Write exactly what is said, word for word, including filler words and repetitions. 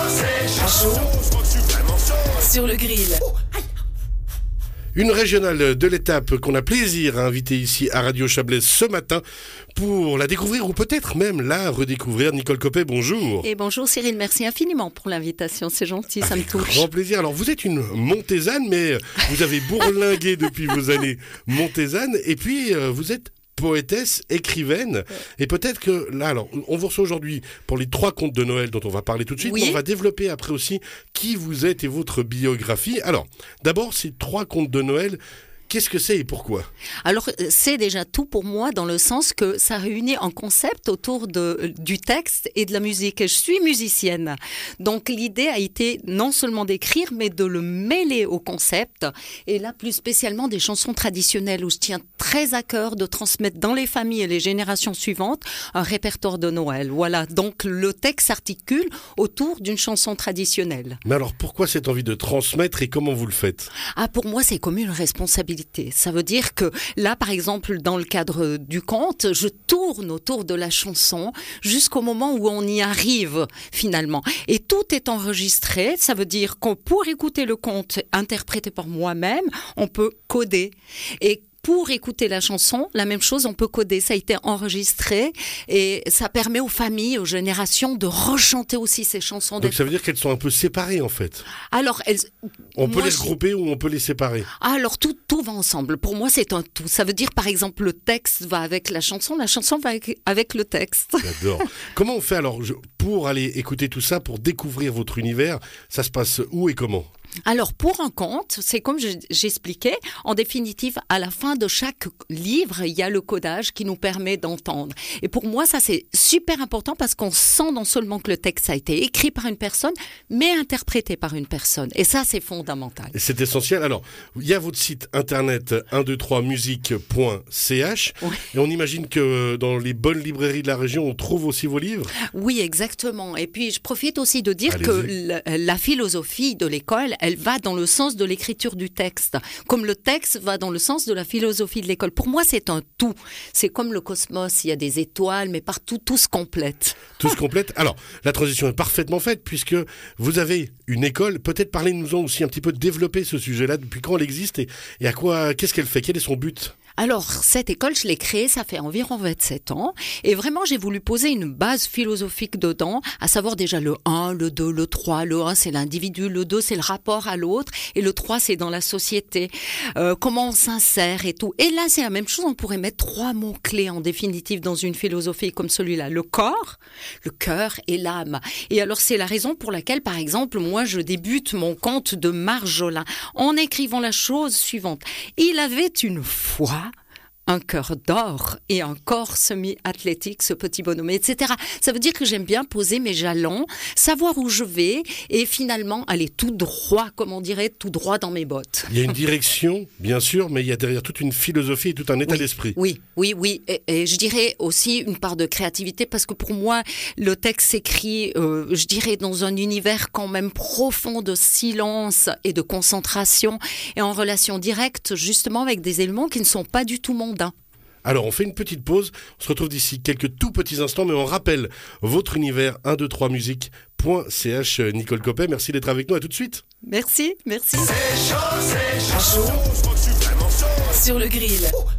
c'est chaud. Sur le grill. Une régionale de l'étape qu'on a plaisir à inviter ici à Radio Chablais ce matin pour la découvrir ou peut-être même la redécouvrir. Nicole Copet, bonjour. Et bonjour Cyril, merci infiniment pour l'invitation, c'est gentil, ça Avec me touche. Grand plaisir. Alors vous êtes une Montésane, mais vous avez bourlingué depuis vos années Montésane et puis euh, vous êtes poétesse, écrivaine, et peut-être que là, alors, on vous reçoit aujourd'hui pour les trois contes de Noël dont on va parler tout de suite, Oui. mais on va développer après aussi qui vous êtes et votre biographie. Alors, d'abord, ces trois contes de Noël, qu'est-ce que c'est et pourquoi ? Alors c'est déjà tout pour moi dans le sens que ça réunit un concept autour de, du texte et de la musique. Je suis musicienne, donc l'idée a été non seulement d'écrire, mais de le mêler au concept, et là plus spécialement des chansons traditionnelles où je tiens très à cœur de transmettre dans les familles et les générations suivantes un répertoire de Noël. Voilà, donc le texte s'articule autour d'une chanson traditionnelle. Mais alors, pourquoi cette envie de transmettre et comment vous le faites ? Ah, pour moi, c'est comme une responsabilité. Ça veut dire que là, par exemple, dans le cadre du conte, je tourne autour de la chanson jusqu'au moment où on y arrive, finalement. Et tout est enregistré. Ça veut dire qu'on, pour écouter le conte interprété par moi-même, on peut coder. Et pour écouter la chanson, la même chose, on peut coder. Ça a été enregistré et ça permet aux familles, aux générations de rechanter aussi ces chansons. Donc ça veut dire qu'elles sont un peu séparées en fait. Alors, elles... On peut moi, les je... regrouper ou on peut les séparer. Ah, alors tout, tout va ensemble. Pour moi, c'est un tout. Ça veut dire, par exemple, le texte va avec la chanson, la chanson va avec, avec le texte. J'adore. Comment on fait alors je, pour aller écouter tout ça, pour découvrir votre univers ? Ça se passe où et comment ? Alors, pour un conte, c'est comme je, j'expliquais, en définitive, à la fin de chaque livre, il y a le codage qui nous permet d'entendre. Et pour moi, ça, c'est super important parce qu'on sent non seulement que le texte a été écrit par une personne, mais interprété par une personne. Et ça, c'est fondamental. Et c'est essentiel. Alors, il y a votre site internet un deux trois musique point c h. Oui. Et on imagine que dans les bonnes librairies de la région, on trouve aussi vos livres ? Oui, exactement. Et puis, je profite aussi de dire Allez-y. que la, la philosophie de l'école, elle va dans le sens de l'écriture du texte, comme le texte va dans le sens de la philosophie de l'école. Pour moi, c'est un tout. C'est comme le cosmos, il y a des étoiles, mais partout, tout se complète. Tout se complète. Alors, la transition est parfaitement faite puisque vous avez une école. Peut-être parlez-nous-en aussi un petit peu, développer ce sujet-là, depuis quand elle existe et, et à quoi, qu'est-ce qu'elle fait, quel est son but ? Alors, cette école, je l'ai créée, ça fait environ vingt-sept ans. Et vraiment, j'ai voulu poser une base philosophique dedans, à savoir déjà le un, le deux, le trois. Le un, c'est l'individu, le deux, c'est le rapport à l'autre, et le trois, c'est dans la société. Euh, comment on s'insère et tout. Et là, c'est la même chose, on pourrait mettre trois mots-clés en définitive dans une philosophie comme celui-là. Le corps, le cœur et l'âme. Et alors, c'est la raison pour laquelle, par exemple, moi, je débute mon conte de Marjolin en écrivant la chose suivante. Il avait une foi, un cœur d'or et un corps semi-athlétique, ce petit bonhomme, et cetera. Ça veut dire que j'aime bien poser mes jalons, savoir où je vais et finalement aller tout droit, comme on dirait, tout droit dans mes bottes. Il y a une direction, bien sûr, mais il y a derrière toute une philosophie et tout un état Oui, d'esprit. Oui, oui, oui. Et, et je dirais aussi une part de créativité parce que pour moi, le texte s'écrit, euh, je dirais, dans un univers quand même profond de silence et de concentration et en relation directe justement avec des éléments qui ne sont pas du tout mondains. Alors, on fait une petite pause. On se retrouve d'ici quelques tout petits instants, mais on rappelle votre univers un deux trois musique point c h. Nicole Copet, merci d'être avec nous. À tout de suite. Merci, merci. C'est chaud, c'est chaud. Sur le grill.